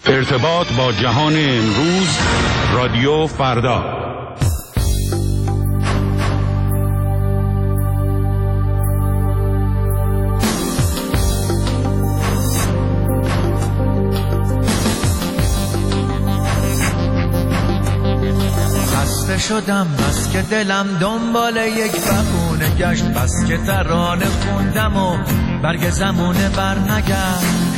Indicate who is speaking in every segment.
Speaker 1: ارتباط با جهان امروز، رادیو فردا.
Speaker 2: خسته شدم بس که دلم دنبال یک بهونه گشت، بس که ترانه خوندم و برگ زمونه بر نگشت.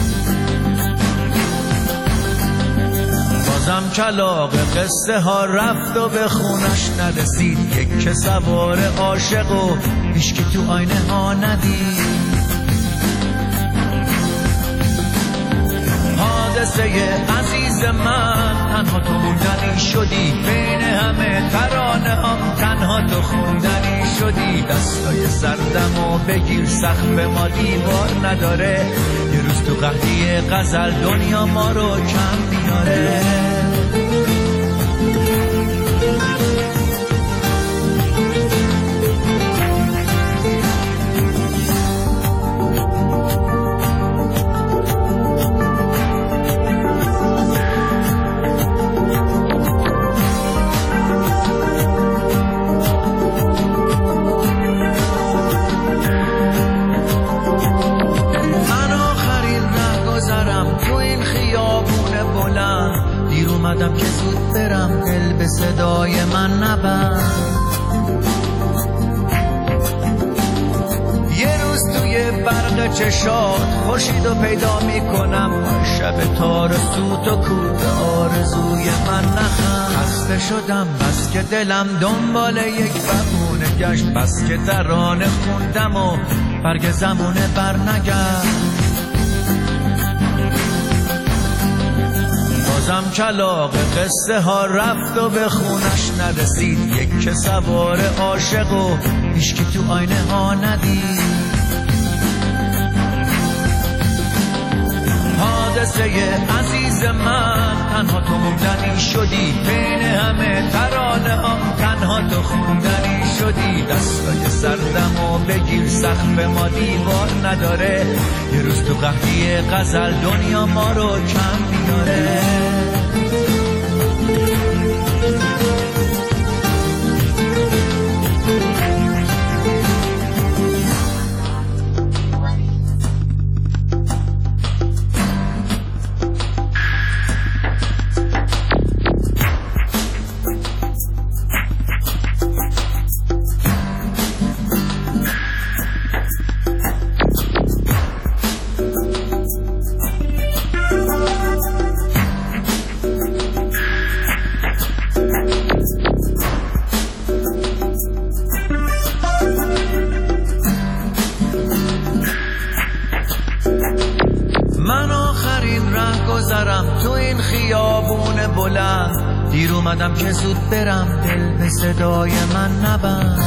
Speaker 2: بازم کلاغ قصه ها رفت و به خونش نرسید، یک که سوار عاشق و هیچ که تو آینه ها ندید. حادثه عزیز من، تنها تو موندنی شدی، بین همه ترانه هم تنها تو خوندنی شدی. دستای سردم و بگیر، سقف ما دیوار نداره، یه روز تو قحطی غزل دنیا ما رو کم میاره. اومدم که زود برم، دل به صدای من نبند. یه روز توی برق چشات خورشیدو پیدا میکنم، شب تار سوت و کور آرزوی من نخند. خسته شدم بس که دلم دنبال یک بهونه گشت، بس که ترانه خوندم و برگ زمونه بر نگشت. بازم کلاغ قصه ها رفت و به خونش نرسید، یک که سوار عاشق و هیچ که تو آینه ها ندید. حادثه عزیز من، تنها تو موندنی شدی، بین همه ترانه هم تنها تو خوندنی شدی. دستای سردم و بگیر، سقف ما دیوار نداره، یه روز تو قحطی غزل دنیا ما رو کم میاره. من آخرین ره گذرم تو این خیابون بلند، دیر اومدم که زود برم، دل به صدای من نبند.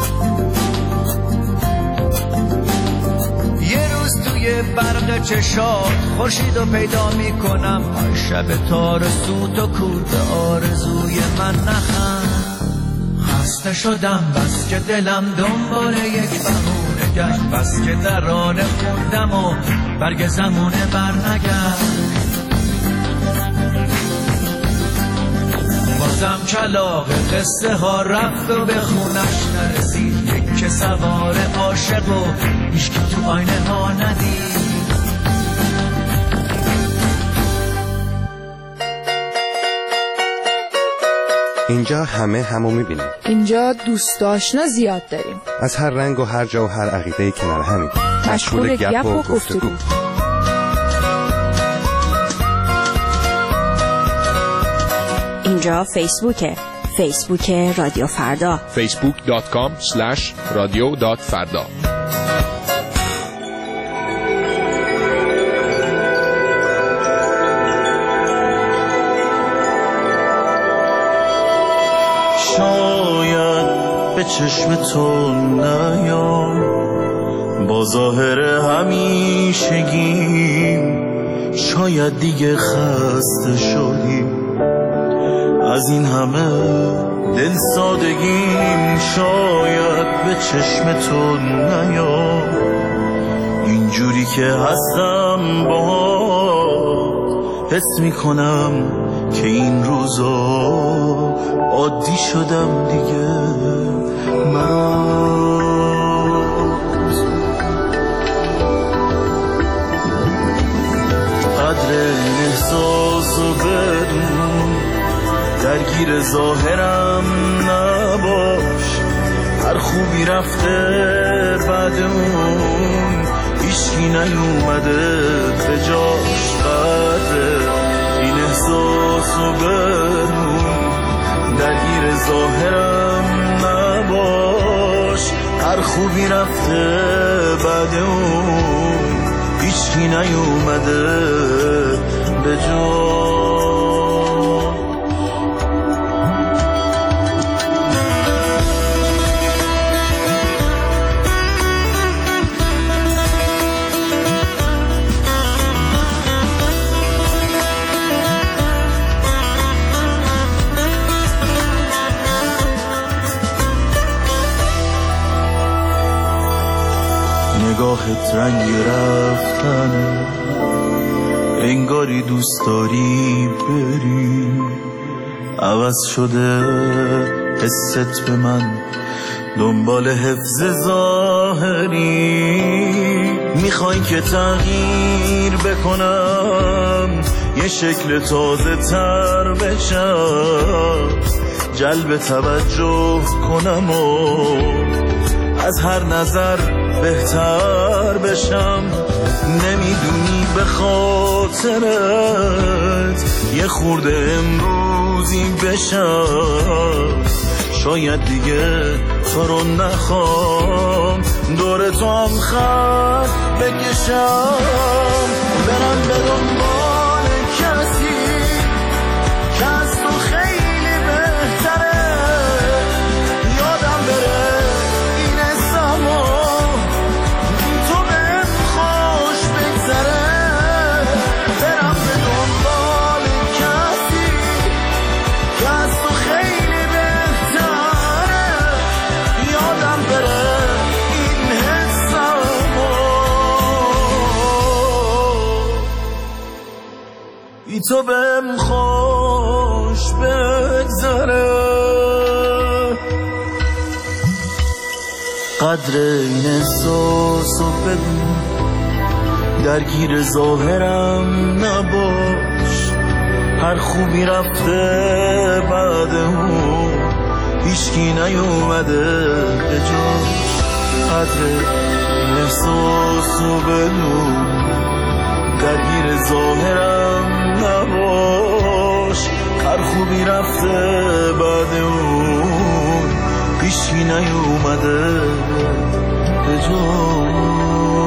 Speaker 2: یه روز توی برق چشات خورشیدو پیدا میکنم، شب تار سوت و کور به آرزوی من نخند. خسته شدم بس که دلم دنبال یک بهونه گشت، بس که ترانه خوندم و برگ زمونه بر نگشت. بازم کلاغ قصه ها رفت و به خونش نرسید، یک که سوار عاشق و هیچ که تو آینه ها ندید.
Speaker 3: اینجا همو میبینیم.
Speaker 4: اینجا دوست آشنا زیاد داریم،
Speaker 3: از هر رنگ و هر جا و هر عقیده کنار همین،
Speaker 4: مشغول گپ و گفتگو.
Speaker 5: اینجا فیسبوک رادیو فردا،
Speaker 6: facebook.com/radio.farda.
Speaker 7: شاید به چشم تو نیام، با ظاهر همیشگیم، شاید دیگه خسته شدیم از این همه دل سادگیم. شاید به چشم تو نیام، اینجوری که هستم با حس میکنم که این روزا عادی شدم دیگه برات. قدر این احساسو بدون درگیر ظاهرم نباش، هر خوبی رفته بعد اون هیچکی نیومده به جاش. قدر این احساسو بدون درگیر ظاهرم نباش، هر خوبی رفته بعد اون هیچکی نیومده به جاش. نگاهت رنگ رفتن، انگاری دوست داری بری، عوض شده حست به من دنبال حفظ ظاهری. میخوای که تغییر بکنم، یه شکل تازه تر بشم، جلب توجه کنم و از هر نظر بهتر بشم. نمیدونی به خاطرت یه خورده امروزی بشم، شاید دیگه تو رو نخوام دور تو هم خط بکشم. برم به دنبال کسی که از تو خیلی بهتره، یادم بره این زمان تو بهم خوش بگذره. برم به دنبال کسی که از تو خیلی بهتره، یادم بره این زمان تو بهم خوش بگذره. قدر این احساسو بدون درگیر ظاهرم نباش، هر خوبی رفته بعد اون هیچکی نیومده به جاش. قدر این احساسو بدون درگیر ظاهرم نباش، هر خوبی رفته بعد اون هیچکی نیومده به جاش.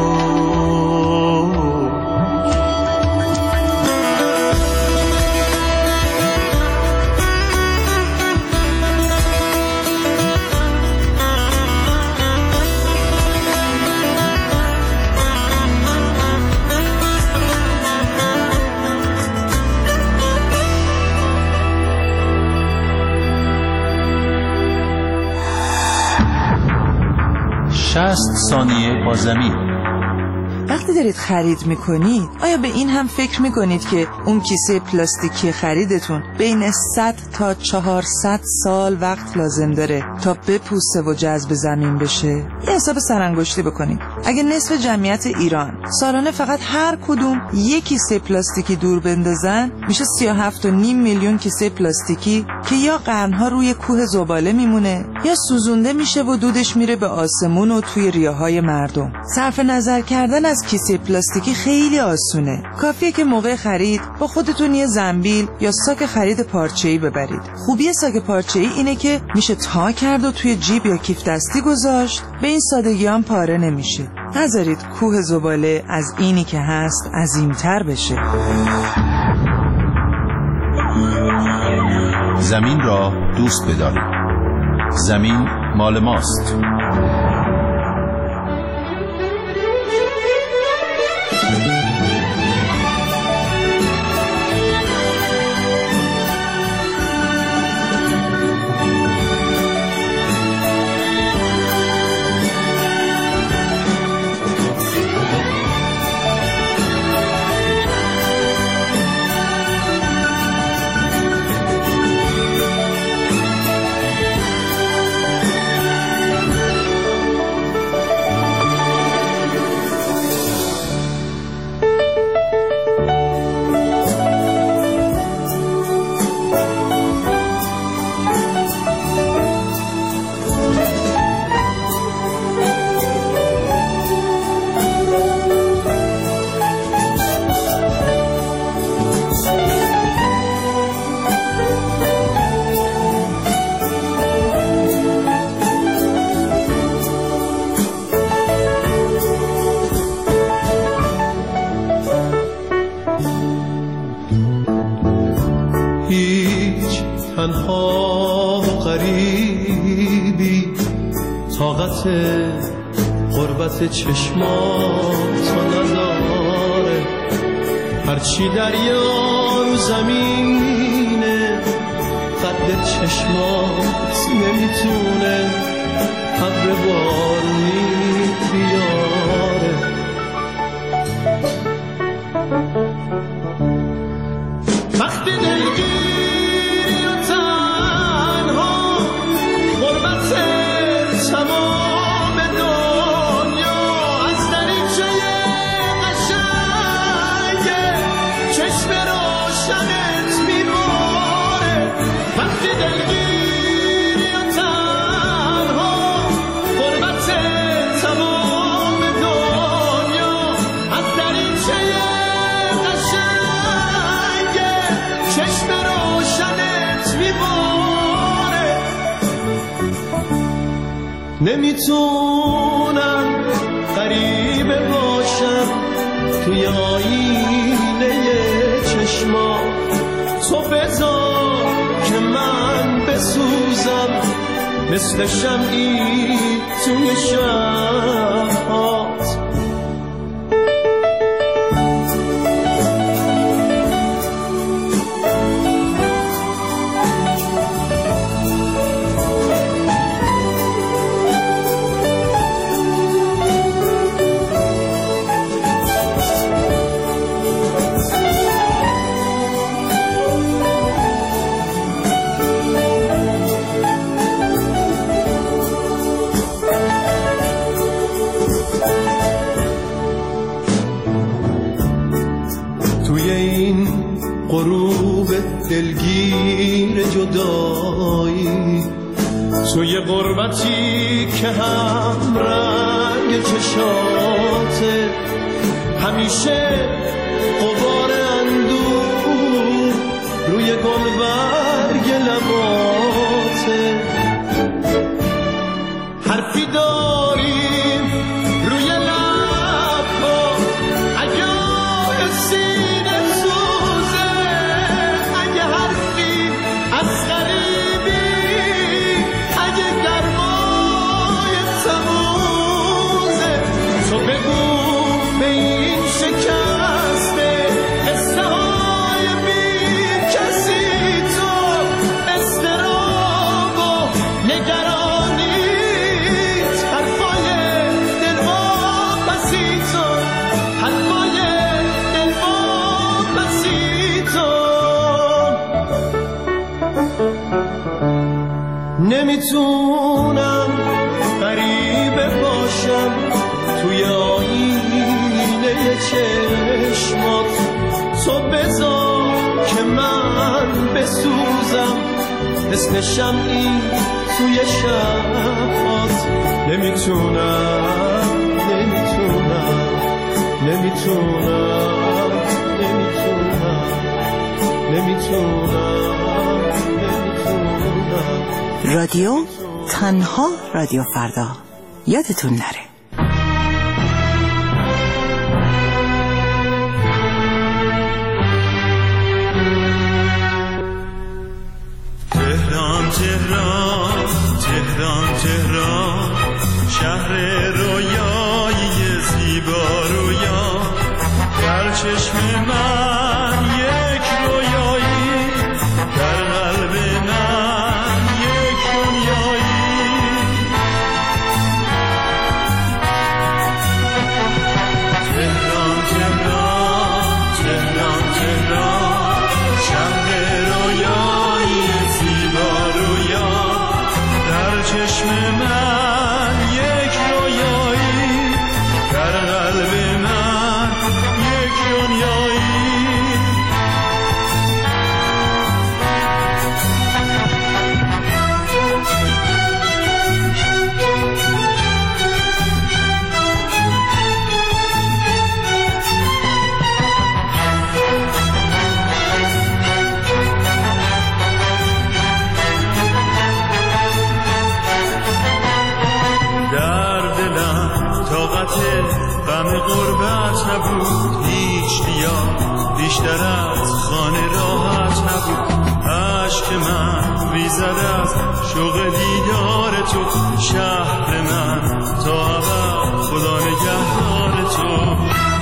Speaker 6: ثانیه با زمین.
Speaker 8: وقتی دارید خرید میکنید آیا به این هم فکر میکنید که اون کیسه پلاستیکی خریدتون بین 100 تا 400 سال وقت لازم داره تا بپوسه و جذب زمین بشه؟ یه حساب سرانگشتی بکنید. اگه نصف جمعیت ایران سالانه فقط هر کدوم یک کیسه پلاستیکی دور بندازن، میشه 37.5 میلیون کیسه پلاستیکی که یا قرنها روی کوه زباله میمونه یا سوزونده میشه و دودش میره به آسمون و توی ریه‌های مردم. صرف نظر کردن از کیسه پلاستیکی خیلی آسونه. کافیه که موقع خرید با خودتون یه زنبیل یا ساک خرید پارچه‌ای ببرید. خوبی ساک پارچه‌ای اینه که میشه تا کرد و توی جیب یا کیف دستی گذاشت، به این سادگی هم پاره نمیشه. نذارید کوه زباله از اینی که هست عظیم‌تر بشه.
Speaker 6: زمین را دوست بدارید. زمین مال ماست.
Speaker 9: تنها غریبی، طاقت غربت چشماتو نداره. هرچی دریا رو زمینه قد چشمات نمیتونه ابر بارونی بیاره. وقتی دلگیر و تنها غربت تمام دنیا از دریچه قشنگ چشم روشنت میباره. وقتی دلگیر و تنها غربت تمام دنیا از دریچه قشنگ چشم روشنت میباره. نمیتونم غریبه باشم توی آینه چشمات. تو بذار که من بسوزم مثل شمعی توی شبات. غروب دلگیر جدایی، توی غربتی که هم رنگ چشاته، همیشه غبار اندوه روی گلبرگ لباته. حرفی داریم روی لبها عیار سینه سوزه، اگه حرفی از غریبی، اگه گرمای تموزه. تو بگو به این شکسته قصه های بی کسی، تو اضطراب و نگرانیت، حرفای دلواپسی تو، حرفای دلواپسی تو. نمیتونم غریبه باشم توی آینه چشمات. تو بذار که من بسوزم مثل شمعی توی شبات. نمیتونم نمیتونم نمیتونم نمیتونم نمیتونم نمیتونم.
Speaker 5: رادیو تنها رادیو فردا، یادتون نره.
Speaker 7: تهران تهران تهران تهران، شهر رویایی زیبا رویا، در چشم من یک رویایی، در قلب من یک دنیایی. تهران تهران تهران تهران، شهر رویایی زیبا رویا، در چشم من یک رویایی، در قلب من یک دنیایی. غم غربت نبود هیچ دیا، بیشتر از خانه راحت نبود. اشک من ریزد از شوق دیدار تو شهر من تا ابد خدا نگهدار تو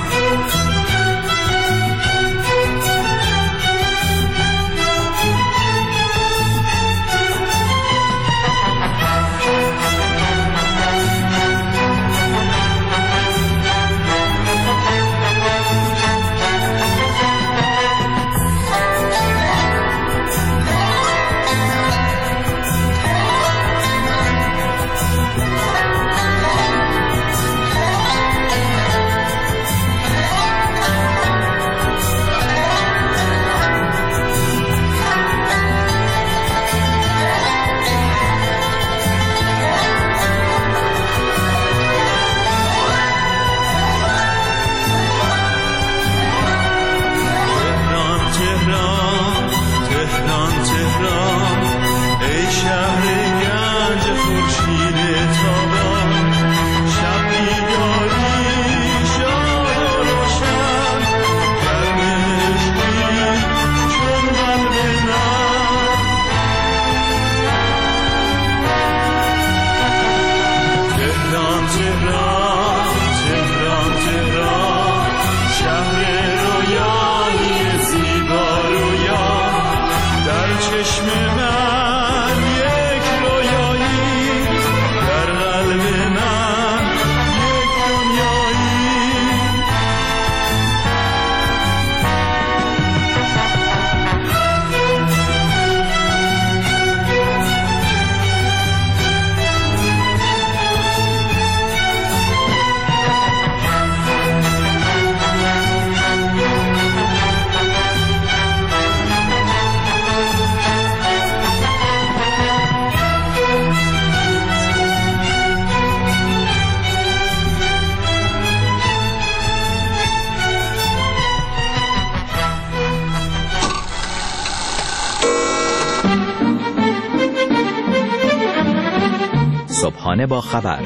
Speaker 10: صبحانه با خبر،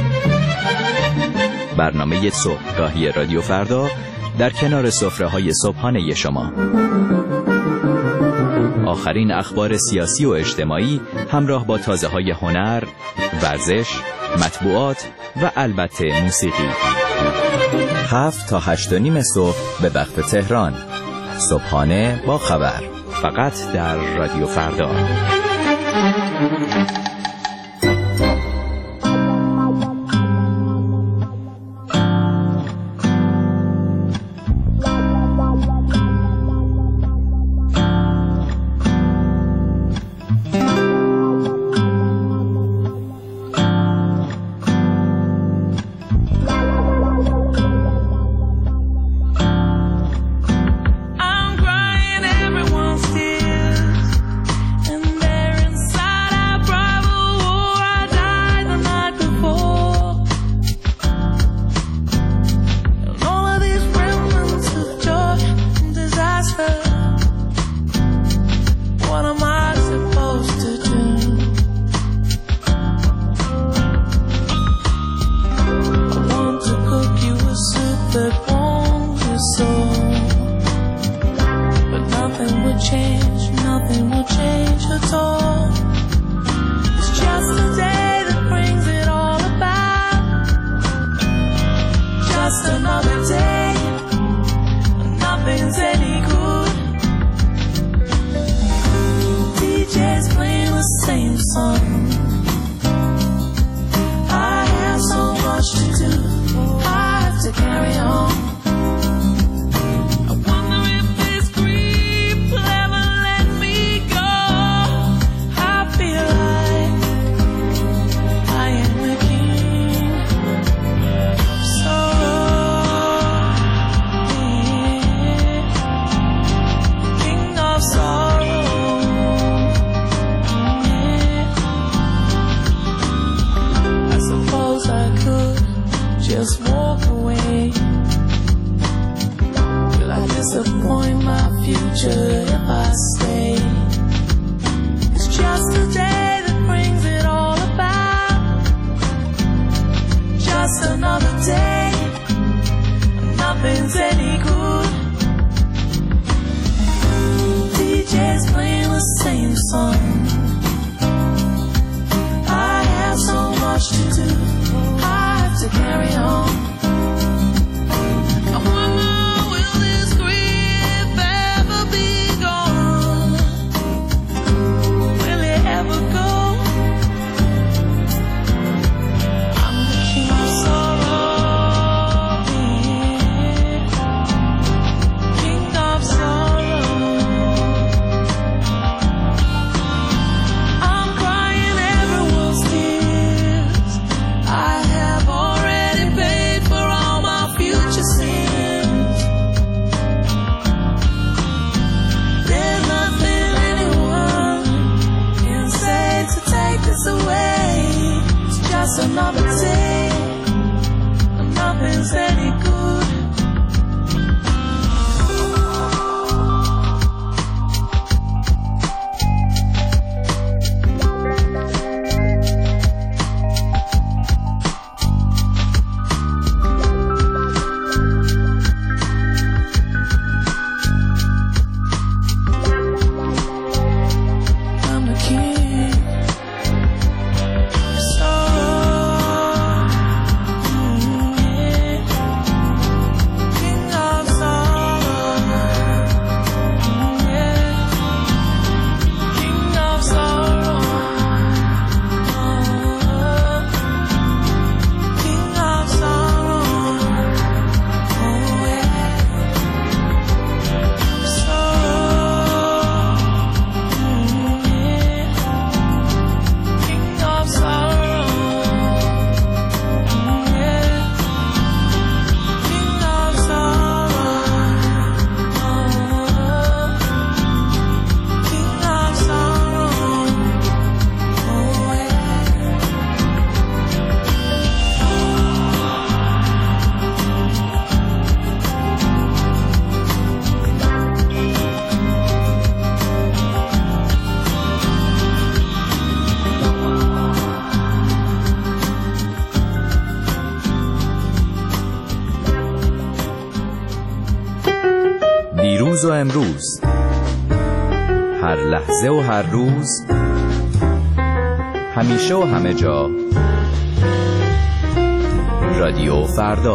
Speaker 10: برنامه صبحگاهی رادیو فردا در کنار سفره‌های صبحانه شما. آخرین اخبار سیاسی و اجتماعی همراه با تازه‌های هنر، ورزش، مطبوعات و البته موسیقی. 7 تا 8:30 صبح به وقت تهران. صبحانه با خبر، فقط در رادیو فردا. دیروز و امروز، هر لحظه و هر روز، همیشه و همه جا، رادیو فردا.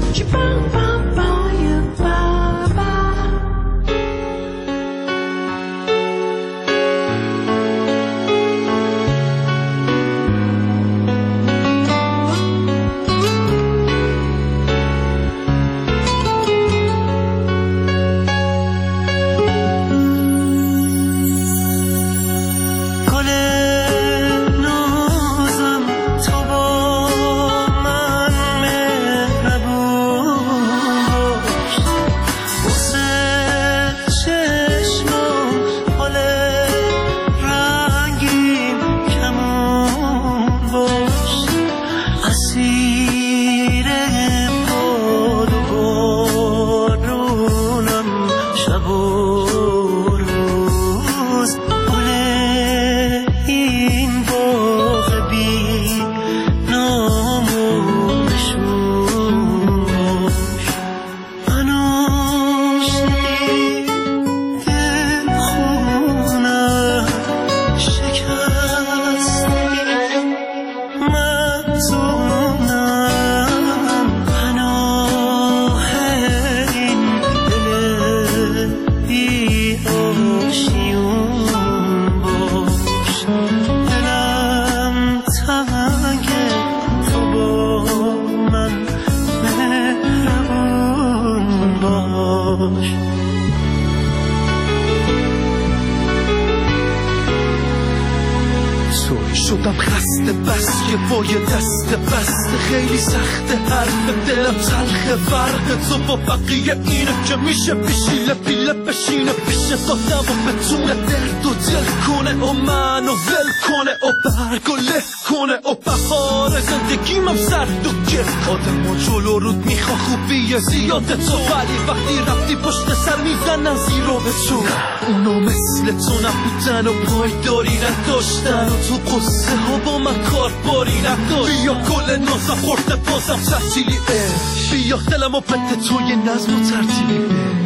Speaker 11: شدم خسته بس که با یه دست بسته خیلی سخته حرف دلم تلخه فرق تو با بقیه اینه که میشه پیشیله پیله بشینه پیش دادم و بتونه درد و دل کنه و منو ول کنه و برگ و له کنه و بهار زندگیم سرد و گرد آدم و جلو رود میخوا خوبیه زیاد تو ولی وقتی رفتی پشت سر میزنن زیرو به تو اونا مثل تو نبودن و پایداری نداشتن و تو قصه ها با من کار باری نداشت بیا کل نازم خورده بازم ترتیلی بیا دلم و بده توی نظم و ترتیبی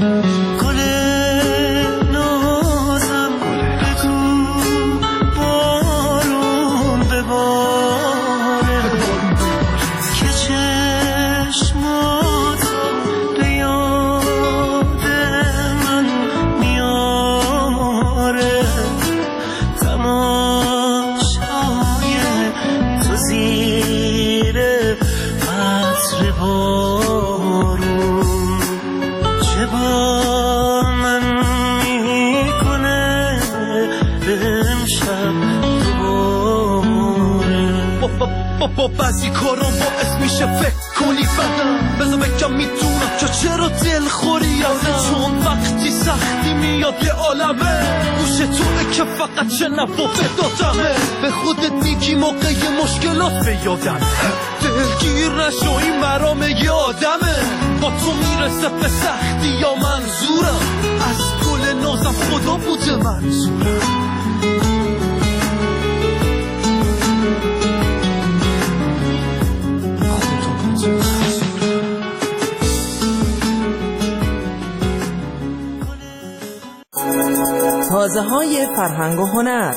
Speaker 9: گل نازم بگو بارون بباره که چشماتو به یاد من میاره تماشای تو زیر عطر بارون چه با من میکنه امشب
Speaker 11: با بعضی کارم باعث میشه فکر کنی بدم بذار بگم میتونم که چرا دل خوری ازه چون وقتی سختی میاد یه عالمه گوش توه که فقط شنو و بدادمه به خودت میگی موقع مشکلات به یادم دلگیر نشو این مرام یه آدمه با تو میرسه به سختی یا منظورم از گل نازم خدا بوده منظورم
Speaker 8: تازه های فرهنگ و هنر.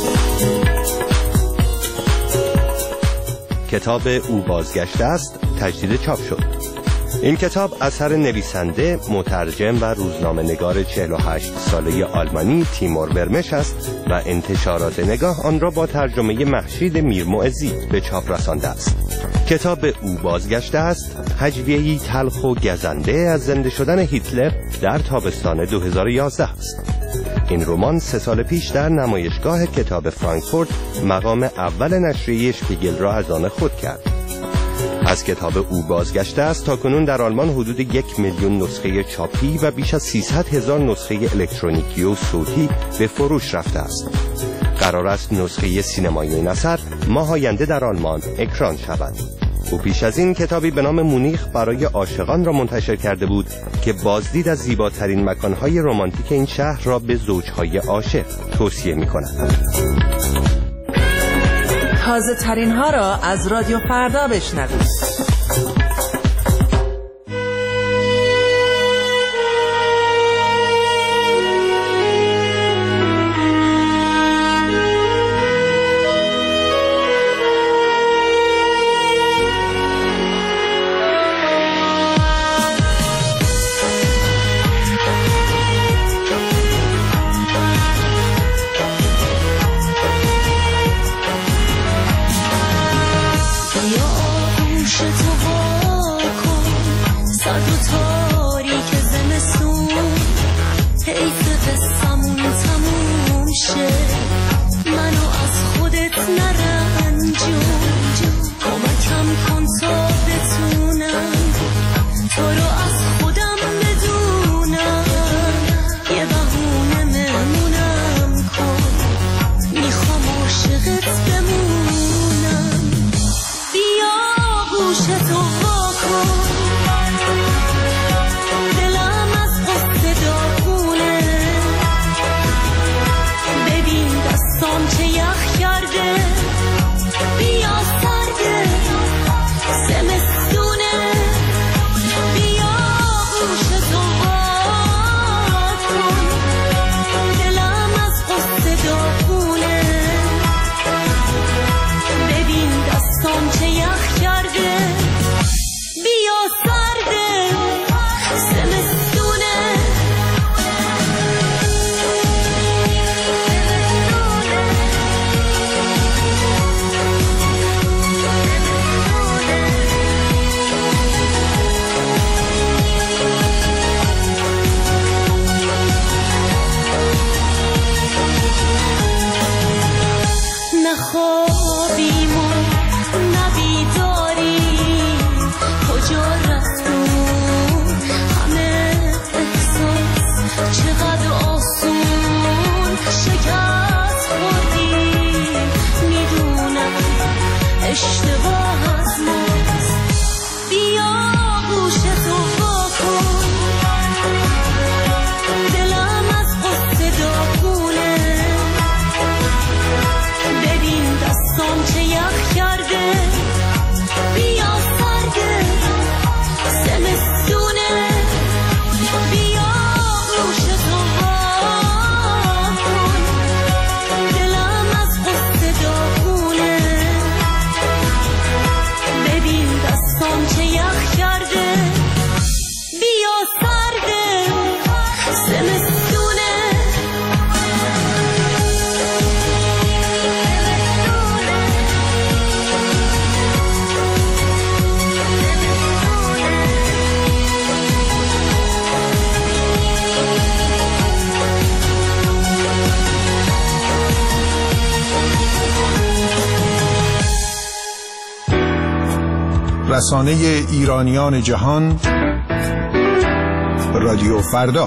Speaker 3: کتاب او بازگشته است تجدید چاپ شد. این کتاب اثر نویسنده، مترجم و روزنامه نگار 48 ساله آلمانی تیمور ورمش است و انتشارات نگاه آن را با ترجمه مهشید میرمعزی به چاپ رسانده است. کتاب او بازگشته است هجویه‌ای تلخ و گزنده از زنده شدن هیتلر در تابستان 2011 است. این رمان 3 سال پیش در نمایشگاه کتاب فرانکفورت مقام اول نشریه اشپیگل را از آن خود کرد. از کتاب او بازگشته است تاکنون در آلمان حدود 1 میلیون نسخه چاپی و بیش از 300,000 نسخه الکترونیکی و صوتی به فروش رفته است. قرار است نسخه سینمایی این اثر ماه آینده در آلمان اکران شود. او پیش از این کتابی به نام مونیخ برای عاشقان را منتشر کرده بود که بازدید از زیباترین مکانهای رمانتیک این شهر را به زوجهای عاشق توصیه می‌کند.
Speaker 8: تازه ترین ها را از رادیو فردا بشنوید.
Speaker 12: قصمون تموم شه، منو از خودت نرنجون، کمکم کن تا بتونم تو رو از خودم بدونم، یه بهونه مهمونم کن، میخوام عاشقت بمونم، بیا گوشتو وا کن، دلم از قصه داغونه، ببین دستام چه یخ کرده، بیا سرده زمستونه، بیا گوشتو وا کن، دلم از قصه داغونه، ببین دستام چه یخ کرده، بیا سرده زمستونه. نخوابیم و نبیداریم، کجا رفتون همه احساس، چقدر آسون شکست خوردیم، میدونم اشتباه از ماست، بیا گوشتو وا کن، دلم از قصه داغونه، ببین دستام چه یخ کرده، بیا سرده زمستونه، بیا گوشتو وا کن، دلم از قصه داغونه، ببین دستام چه یخ کرده، بیا سرده زمستونه.
Speaker 13: رسانه ایرانیان جهان، رادیو فردا.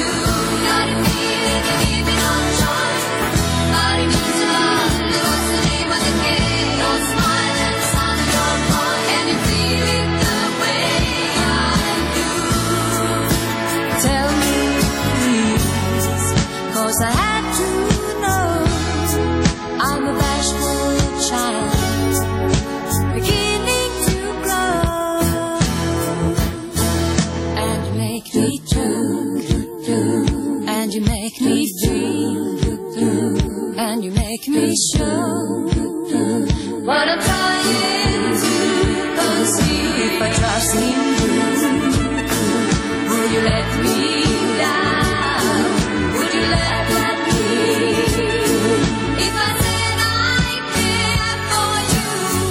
Speaker 14: What's the
Speaker 12: make me show what I'm trying to conceive. If I trust in you, would you let me down? Would you let me? If I said I care for you,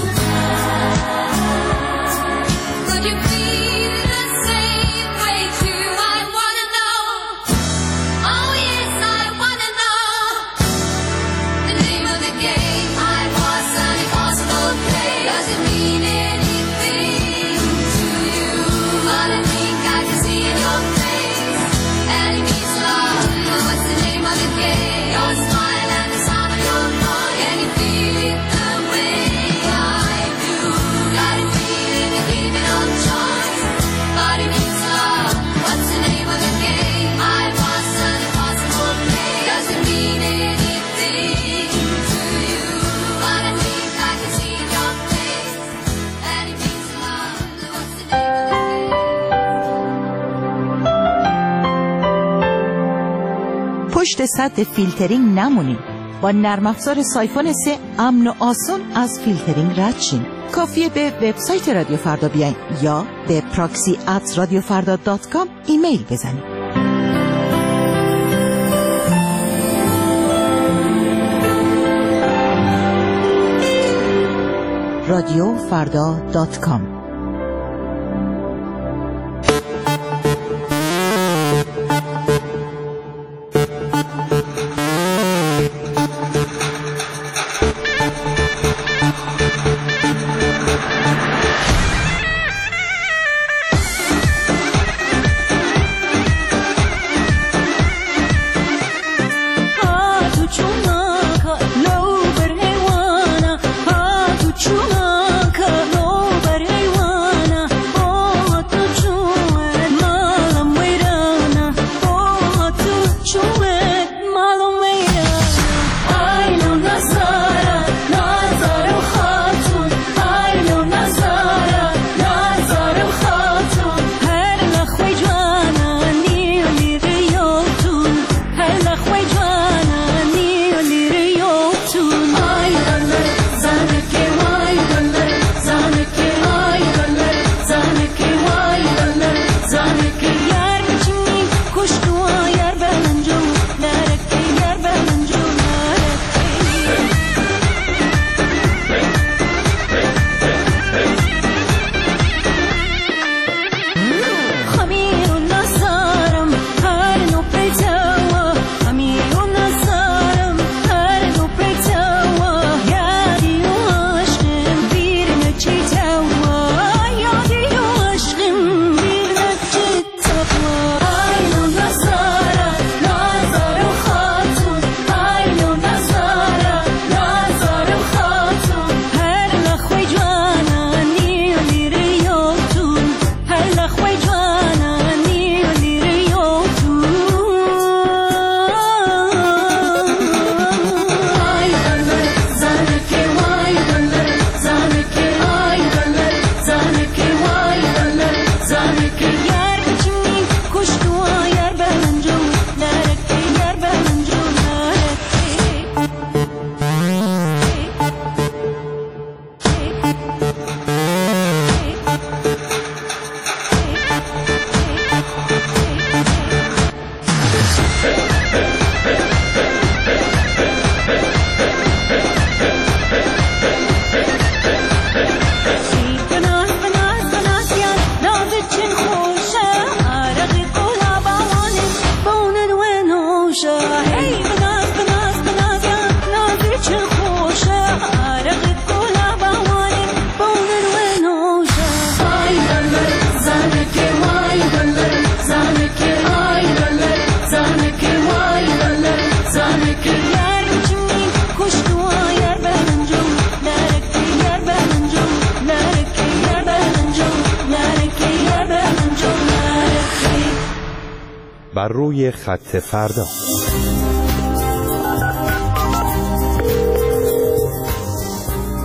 Speaker 12: could you feel the same way too? I wanna know. Oh yes, I wanna know the name of the game. I was an impossible play. Does it mean anything to you? But I think I can see in your face, and it means love. What's the name of the game? Your smile and the sound of your voice. Can you feel it the way I do? Got a feeling to keep it on choice, but it means love. What's the name of the game? I was an impossible play. Does it mean anything to you? But I think I can see in your face, and it means love. What's the name of the game?
Speaker 5: پشت سد فیلترینگ نمونین. با نرم افزار سایفون 3 امن و آسون از فیلترینگ رد شین. کافیه به وبسایت رادیو فردا بیاین یا به proxy@radiofarda.com ایمیل بزنید. radiofarda.com
Speaker 3: بر روی خط فردا.
Speaker 14: آقا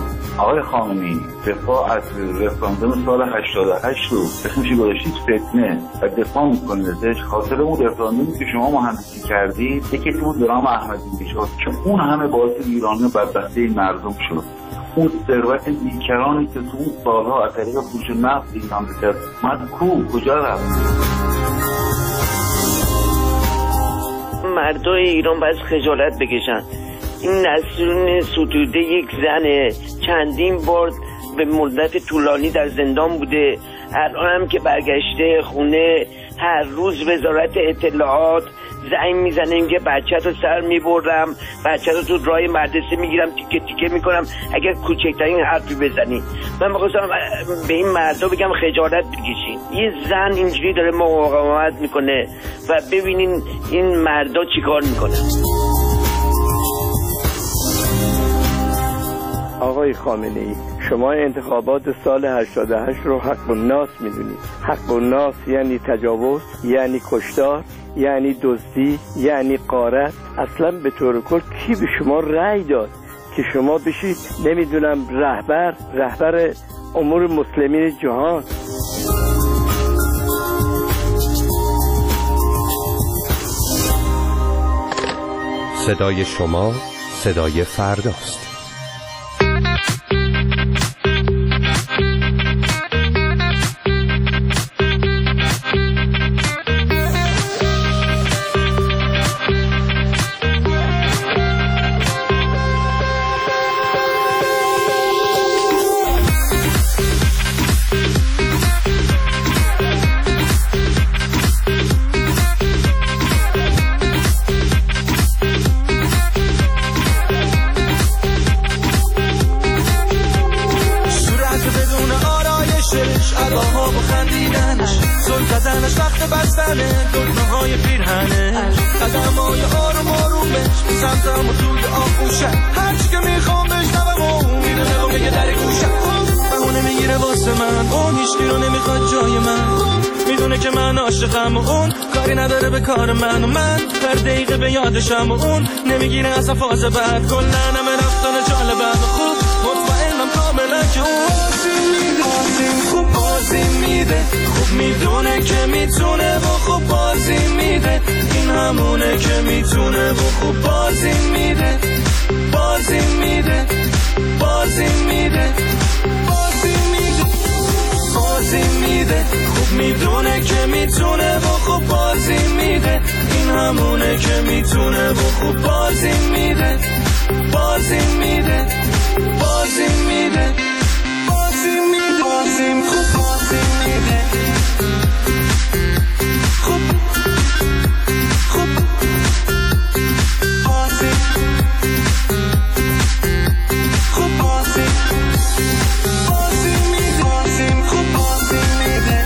Speaker 14: آقای خامنه‌ای دفاع از رفراندوم سال 88 رو اسمش گذاشتید فتنه و دفاع میکنید ازش، خاطر اون رفراندومی که شما مهندسی کردید یکی تو درام احمدی نژاد که اون همه باعث ایرانی بدبختی مردم شد، اون ثروت بیکرانی که تو اون سالها از طریق فروش نفت ایران بکرد کجا رفت؟
Speaker 15: مردای ایران باید خجالت بکشن. این نسرین ستوده یک زنه، چندین بار به مدت طولانی در زندان بوده، الان هم که برگشته خونه هر روز وزارت اطلاعات زنگ میزنه که بچه رو سر میبرم، بچه رو تو راه مدرسه میگیرم تیکه تیکه میکنم اگر کوچکترین حرفی بزنی. من میخواستم به این مردا بگم خجالت بکشین. یه زن اینجوری داره مقاومت میکنه و ببینین این مردا چیکار میکنن.
Speaker 16: آقای خامنه‌ای، شما انتخابات سال 88 رو حق الناس میدونید. حق الناس یعنی تجاوز، یعنی کشتار، یعنی دزدی، یعنی غارت. اصلا به طور کل کی به شما رأی داد که شما بشید نمیدونم رهبر امور مسلمین جهان؟
Speaker 3: صدای شما صدای فرداست.
Speaker 17: اون کاری نداره به کار من و من هر دقیقه به یادشم و اون نمیگیره اصلا فاز بعد کلن همه رفتن جالبم خوب مطمئنم کاملا که اون خوب بازی میده، خوب میدونه که میتونه و خوب بازی میده، این همونه که میتونه و خوب بازی میده، بازی میده، بازی میده، بازی میده، بازی میده، خوب میدونه که میتونه و خوب بازی میده، این همونه که میتونه و خوب بازی میده، بازی میده، بازی میده، بازی میده، بازی خوب بازی میده، خوب خوب بازی خوب بازی بازی میده، بازی خوب بازی میده.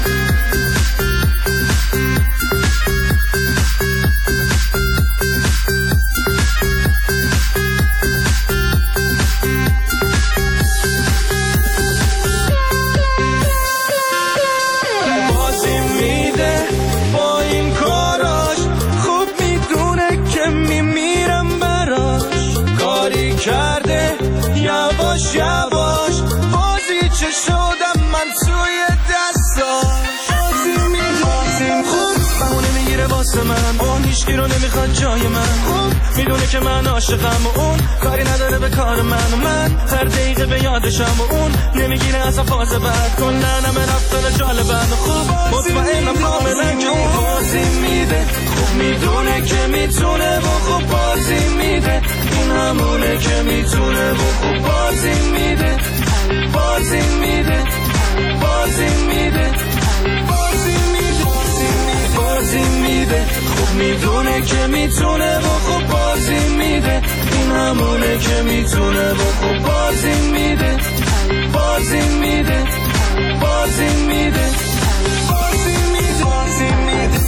Speaker 17: یواش یواش بازی چه شدم من توی دستاش، بازی میدازیم خوب بهونه میگیره واسه من، اون هیچکی رو نمیخواد جای من، خوب میدونه که من عاشقم و اون کاری نداره به کار من و من هر دقیقه به یادشم و اون نمیگیره اصلا فاز بعد کلن همه رفتن جالبم خوب مطمئنم کاملا که اون بازی میده، خوب میدونه که میتونه و خوب بازی میده، این همونه که میتونه و خوب بازی میده، بازی میده، بازی میده، بازی میده، بازی میده، خوب میدونه که میتونه و خوب بازی میده، این همونه که میتونه و خوب بازی میده، بازی میده، بازی میده، بازی میده، بازی میده.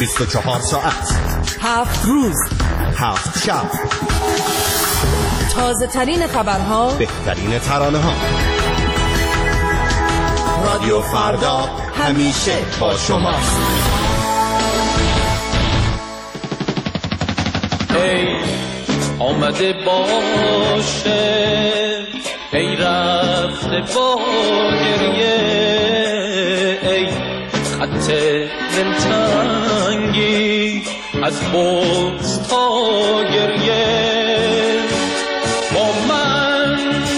Speaker 13: 24 ساعت
Speaker 4: 7 روز
Speaker 13: 7 شب
Speaker 4: تازه ترین خبرها،
Speaker 13: بهترین ترانه ها. رادیو فردا همیشه با شماست.
Speaker 18: ای آمده باشه، ای رفته با گریه، ای خط دلتنگی از بغض تا گریه، با من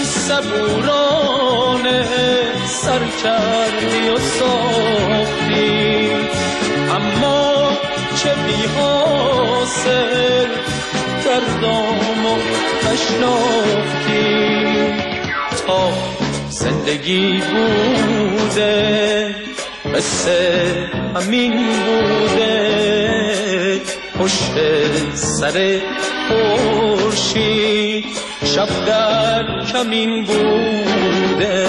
Speaker 18: صبورانه سر کردی و ساختی، اما چه بی حاصل دردامو نشناختی. تا زندگی بوده قصه همین بوده، پشت سر خورشید شب در کمین بوده.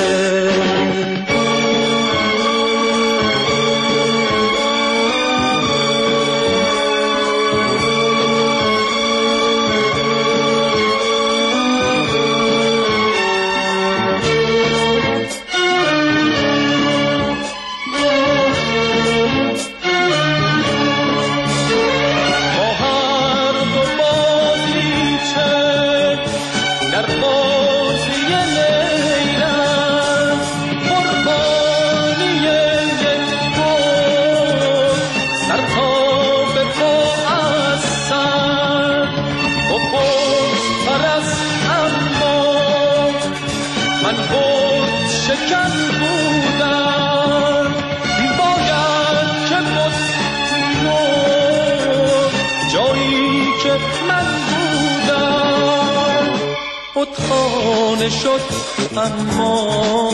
Speaker 18: خانه شد اما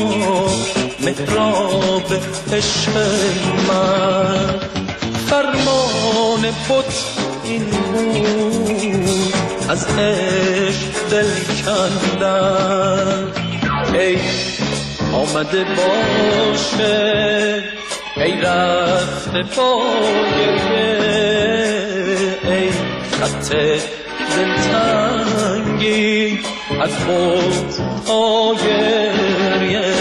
Speaker 18: محراب عشق من، فرمان بت این بود از عشق دل کندن. ای آمده باشه، ای رفته با گریه، ای خط دلتنگی از خود تا گریه.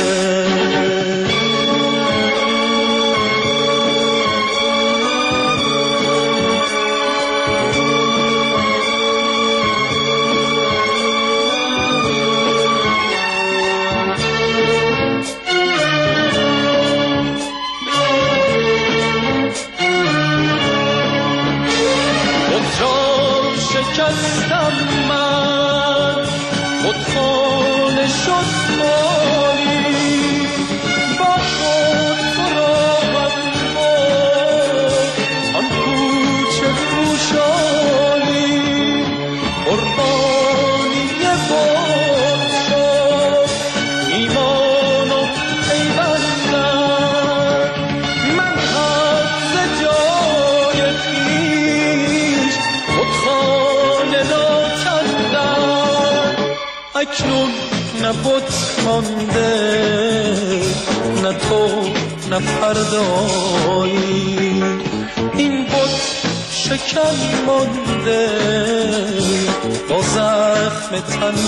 Speaker 18: شکستم من، خودخانه شد خالی، با خود تو را اما آن کوچه خوشحالی، قربانی بود شد ایمان و پیوندم. من از جای خویش خودخانه را کندم، اکنون نه بت مانده، نه تو نه فردایی، این بت شکن مانده با زخم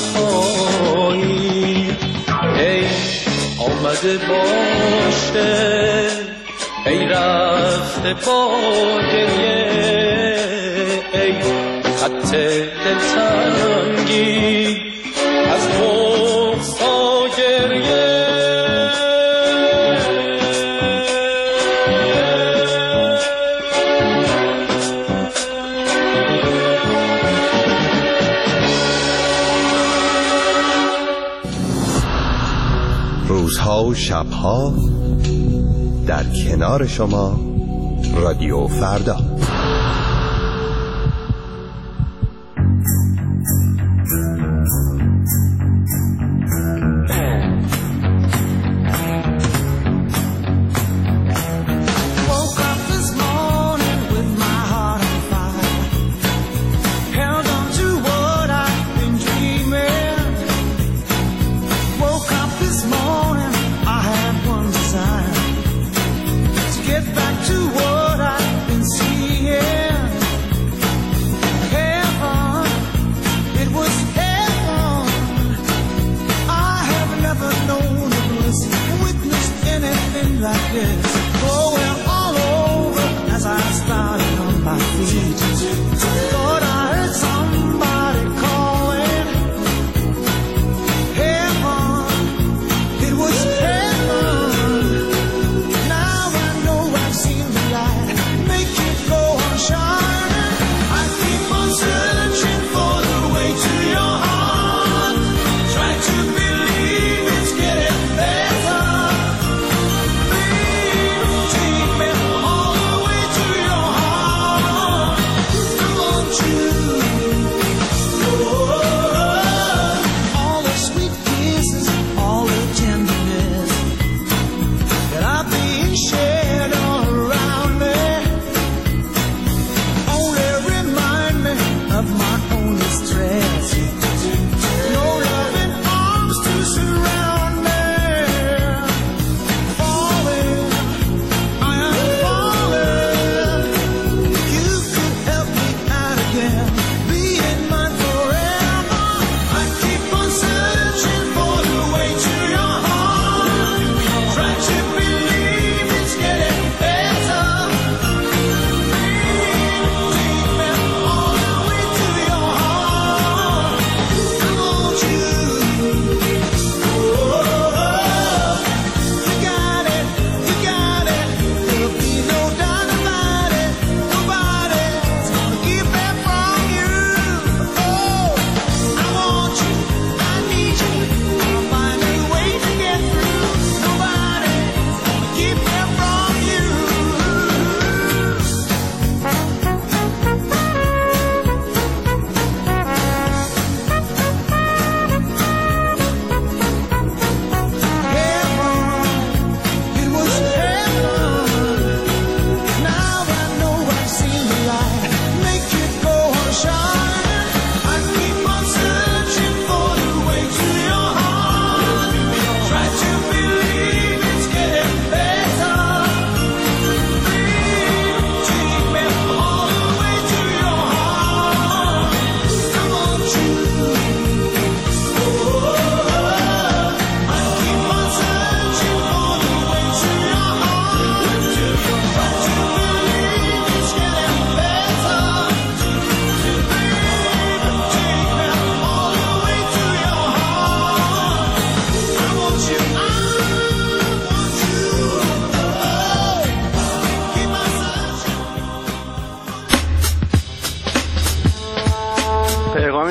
Speaker 18: تنهایی. ای آمده باشه، ای رفته با گریه، ای خط دلتنگی از بغض تا گریه.
Speaker 3: روزها و شبها در کنار شما، رادیو فردا.
Speaker 2: Get back to what I've been seeing.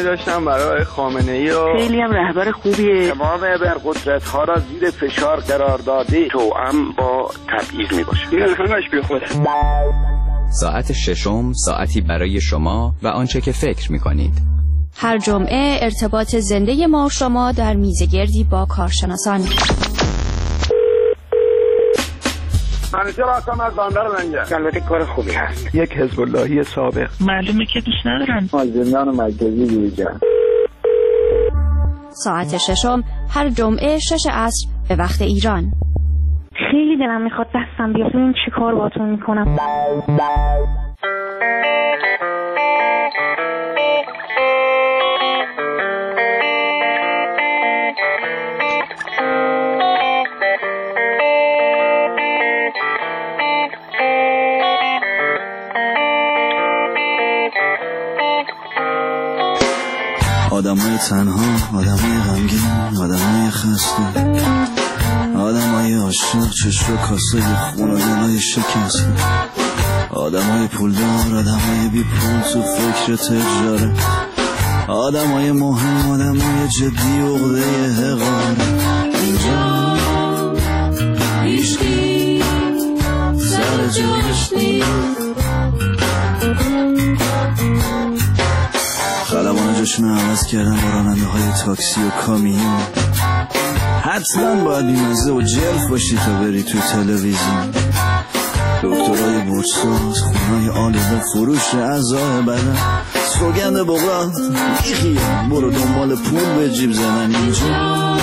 Speaker 19: پیامی داشتم برای خامنه‌ای و
Speaker 15: خیلی هم رهبر خوبیه.
Speaker 16: تمام ابرقدرت‌ها را زیر فشار قرار داده توأم با تبعیض میباشه. این همش بی خوده.
Speaker 10: ساعت ششم ساعتی برای شما و آنچه که فکر می‌کنید.
Speaker 20: هر جمعه ارتباط زنده ما و شما در میزگردی با کارشناسان.
Speaker 16: منیجر هستم از بندر لنگر. البته کار خوبی هست. یک حزب اللهی سابق.
Speaker 15: معلومه که دوست ندارن.
Speaker 16: زندان مرکزی بیرجن.
Speaker 20: ساعت ششم هر جمعه 6 عصر به وقت ایران.
Speaker 21: خیلی دلم میخواد دستم بیاد ببینم چی کار باهاتون میکنم.
Speaker 22: آدمای تنها، آدمای غمگین، آدمای خسته، آدمای عاشق، چشم و کاسه خون و دلای شکسته، آدمای پولدار، آدمای بی پول تو فکر تجاره، آدمای مهم، آدمای جدی و عقده حقاره. اینجا هیچکی سر جاش نیست، خلبان جاشون عوض کردن با راننده های تاکسی و کامیون. حتما باید بیمزه و جلف باشی تا بری تو تلویزیون. دکترای بورساز، خونای آلوده، فروش اعضای بدن، سوگند بغرات میخیه، برو دنبال پول به جیب زدن. اینجا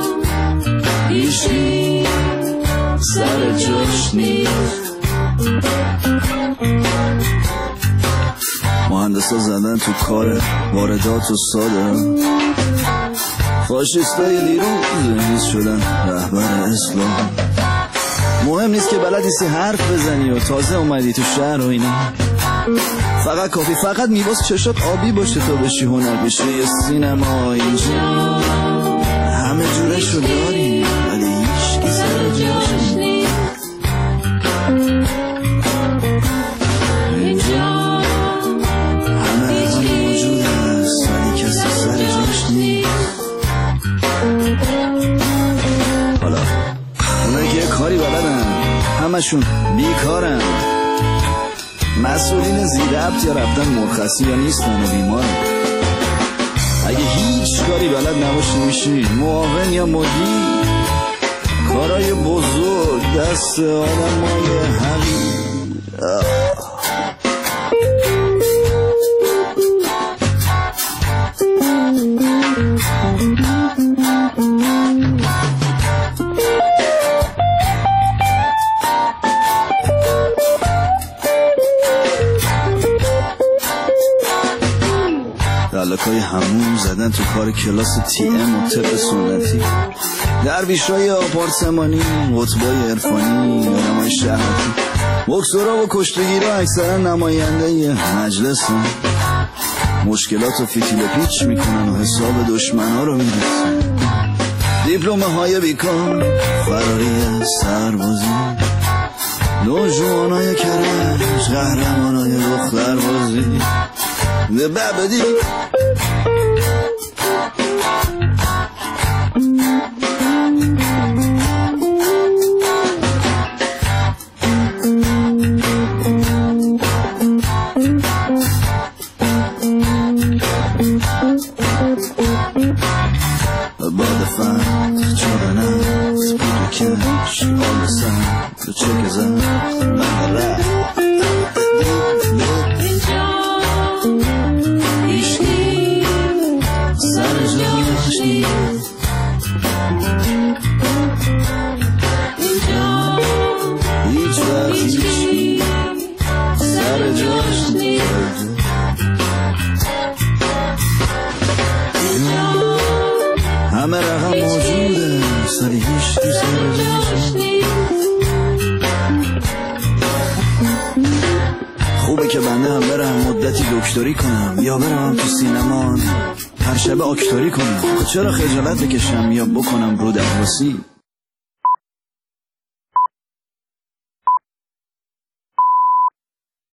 Speaker 22: هیچکی سر جاش نیست، مهندسا زدن تو کار واردات و صادرات، فاشیستای دیروز نیز شدن رهبر اسلام. مهم نیست که بلد نیستی حرف بزنی و تازه اومدی تو شهر و اینا، فقط کافی فقط میباس چشات آبی باشه تا بشی هنر بشه یه سینما. اینجا همه جورشو داری ولی هیچکی سر جاش نیست. اینجا همه رقم موجود هست ولی کسی سر جاش نیست. حالا اونایی که کاری بلدن همشون بیکارن، مسئولین زیربط یا رفتن مرخصی یا نیستن و بیمارن. اگه هیچ کاری بلد نباشی میشی معاون یا مدیر. کارای بزرگ دست آدمای حقیر. دلکای همون زدن تو کار کلاس تی ام و طب سنتی، درویشای آپارتمانی، قطبای عرفانی، آدمای شهرتی، بکسورا و کشتگیرا اکثرا نماینده مجلس هم. مشکلات و فتیل پیچ میکنن و حساب دشمنا رو میرسن. دیپلومه های بیکار، فراری سربازی، نوجوانای کرج، قهرمانای دختربازی. The Babadi about the fight, children out, speed to catch, all the sun, the chickens out, and the rat. همه رقم موجوده سری هیچ کی سر خوبه که بنده هم برم مدتی دکتری کنم یا برم تو سینما هر شب اکتوری کنم. چرا خجالت بکشم یا بکنم رو درواسی؟